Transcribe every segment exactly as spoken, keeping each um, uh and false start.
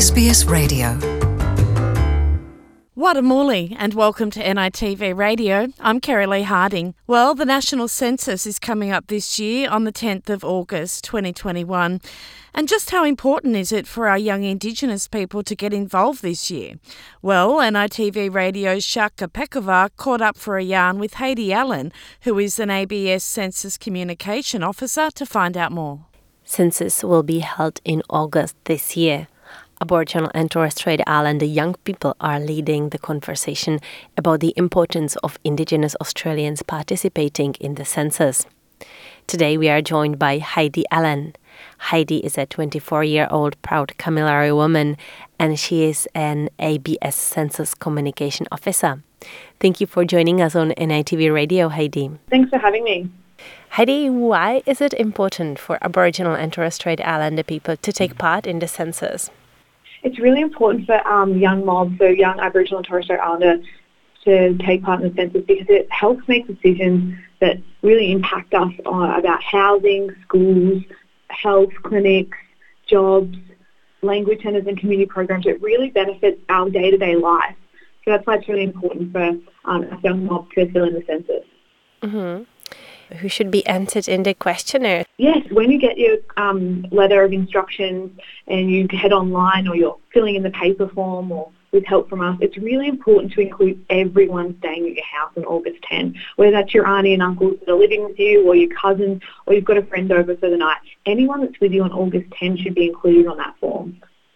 S B S Radio. Wadamuli, and welcome to N I T V Radio. I'm Kerry Lee Harding. Well, the National Census is coming up this year on the tenth of August twenty twenty-one. And just how important is it for our young Indigenous people to get involved this year? Well, N I T V Radio's Shaka Pekova caught up for a yarn with Heidi Allen, who is an A B S Census Communication Officer, to find out more. Census will be held in August this year. Aboriginal and Torres Strait Islander young people are leading the conversation about the importance of Indigenous Australians participating in the census. Today we are joined by Heidi Allen. Heidi is a twenty-four-year-old proud Kamilaroi woman, and she is an A B S Census Communication Officer. Thank you for joining us on N I T V Radio, Heidi. Thanks for having me. Heidi, why is it important for Aboriginal and Torres Strait Islander people to take part in the census? It's really important for um, young mobs, so young Aboriginal and Torres Strait Islander, to take part in the census because it helps make decisions that really impact us on, about housing, schools, health clinics, jobs, language centres and community programs. It really benefits our day-to-day life. So that's why it's really important for um, us young mobs to fill in the census. Mm-hmm. Who should be entered in the questionnaire? Yes, when you get your um, letter of instructions and you head online or you're filling in the paper form or with help from us, it's really important to include everyone staying at your house on August tenth, whether that's your auntie and uncles that are living with you or your cousins or you've got a friend over for the night. Anyone that's with you on August tenth should be included on that form.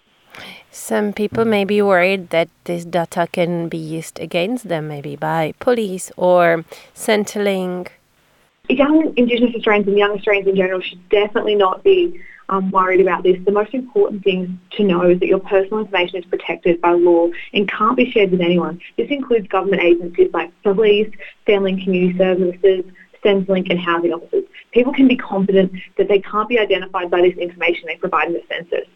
Some people may be worried that this data can be used against them, maybe by police or Centrelink. Young Indigenous Australians and young Australians in general should definitely not be um, worried about this. The most important thing to know is that your personal information is protected by law and can't be shared with anyone. This includes government agencies like police, family and community services, Centrelink and housing officers. People can be confident that they can't be identified by this information they provide in the census.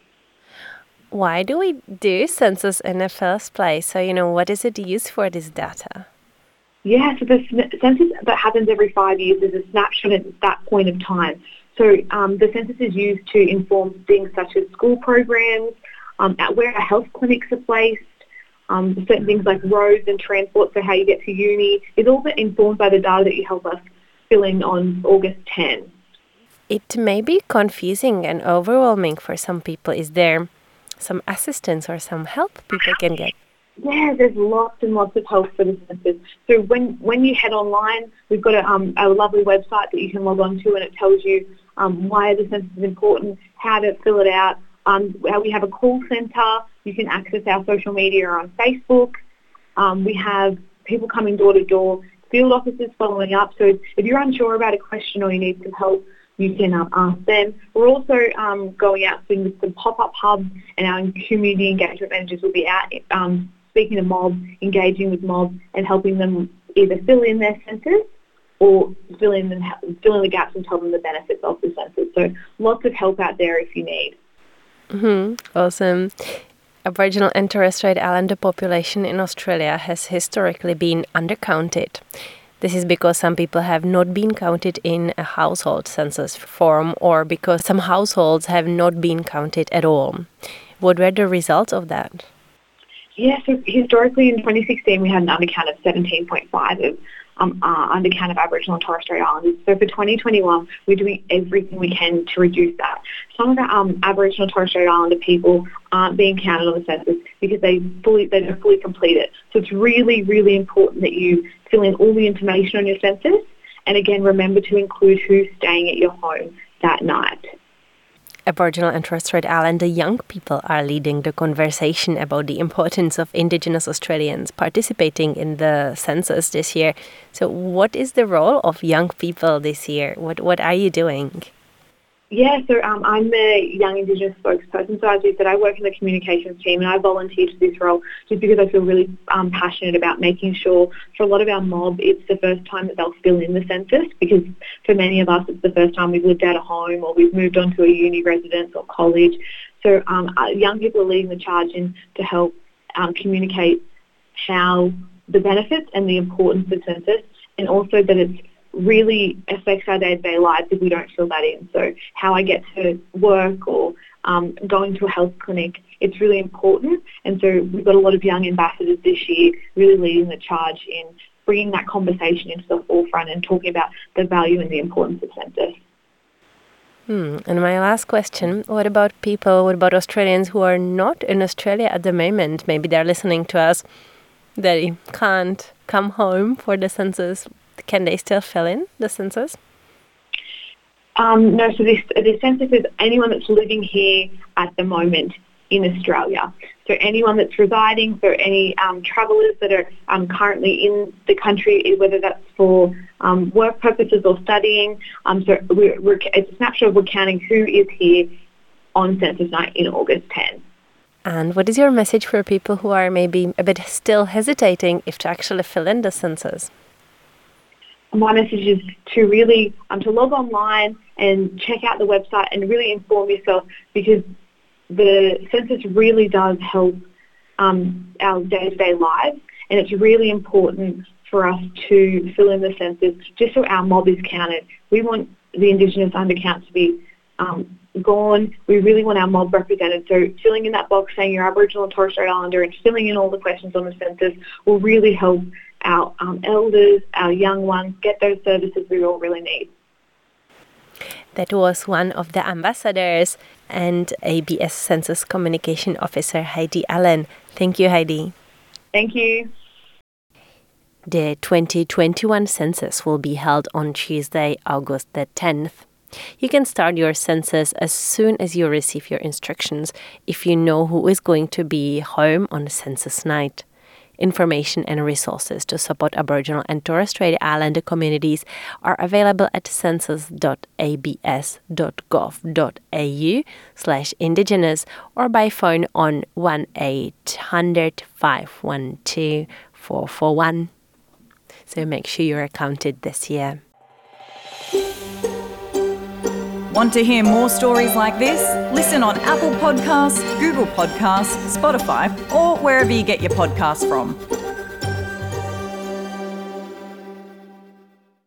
Why do we do census in the first place? So, you know, what is it used for, this data? Yeah, so the census that happens every five years is a snapshot at that point of time. So um, the census is used to inform things such as school programs, um, at where our health clinics are placed, um, certain things like roads and transport, so how you get to uni. It's all informed by the data that you help us fill in on August tenth. It may be confusing and overwhelming for some people. Is there some assistance or some help people can get? Yeah, there's lots and lots of help for the census. So when, when you head online, we've got a, um, a lovely website that you can log on to, and it tells you um, why the census is important, how to fill it out. Um, we have a call centre. You can access our social media on Facebook. Um, we have people coming door to door, field officers following up. So if you're unsure about a question or you need some help, you can um, ask them. We're also um, going out soon with some pop-up hubs, and our community engagement managers will be out um, speaking to mobs, engaging with mobs and helping them either fill in their census or fill in, and fill in the gaps and tell them the benefits of the census. So lots of help out there if you need. Mm-hmm. Awesome. Aboriginal and Torres Strait Islander population in Australia has historically been undercounted. This is because some people have not been counted in a household census form, or because some households have not been counted at all. What were the results of that? Yeah, so historically in twenty sixteen we had an undercount of seventeen point five of um, uh, undercount of Aboriginal and Torres Strait Islanders. So for twenty twenty-one we're doing everything we can to reduce that. Some of our um, Aboriginal and Torres Strait Islander people aren't being counted on the census because they fully they don't fully complete it. So it's really, really important that you fill in all the information on your census, and again remember to include who's staying at your home that night. Aboriginal and Torres Strait Islander young people are leading the conversation about the importance of Indigenous Australians participating in the census this year. So what is the role of young people this year? What what are you doing? Yeah, so um, I'm the Young Indigenous spokesperson. So as you said, I work in the communications team and I volunteered for this role just because I feel really um, passionate about making sure for a lot of our mob it's the first time that they'll fill in the census, because for many of us it's the first time we've lived out of home or we've moved on to a uni residence or college. So um, young people are leading the charge in to help um, communicate how the benefits and the importance of census, and also that it's really affects our day-to-day lives if we don't fill that in. So how I get to work or um, going to a health clinic. It's really important, and so we've got a lot of young ambassadors this year really leading the charge in bringing that conversation into the forefront and talking about the value and the importance of census. Hmm. And my last question, what about people, what about Australians who are not in Australia at the moment? Maybe they're listening to us, they can't come home for the census. Can they still fill in the census? Um, no, so this, the census is anyone that's living here at the moment in Australia. So anyone that's residing, so any um, travellers that are um, currently in the country, whether that's for um, work purposes or studying. Um, so we're, we're, it's a snapshot. We're counting who is here on census night in August tenth. And what is your message for people who are maybe a bit still hesitating if to actually fill in the census? My message is to really um, to log online and check out the website and really inform yourself, because the census really does help um, our day-to-day lives, and it's really important for us to fill in the census just so our mob is counted. We want the Indigenous undercount to be um, gone. We really want our mob represented. So filling in that box saying you're Aboriginal and Torres Strait Islander and filling in all the questions on the census will really help our um, elders, our young ones, get those services we all really need. That was one of the ambassadors and A B S Census Communication Officer Heidi Allen. Thank you, Heidi. Thank you. The twenty twenty-one census will be held on Tuesday, August the tenth. You can start your census as soon as you receive your instructions if you know who is going to be home on census night. Information and resources to support Aboriginal and Torres Strait Islander communities are available at census.abs.gov.au slash indigenous or by phone on one eight hundred, five one two, four four one. So make sure you're counted this year. Want to hear more stories like this? Listen on Apple Podcasts, Google Podcasts, Spotify, or wherever you get your podcasts from.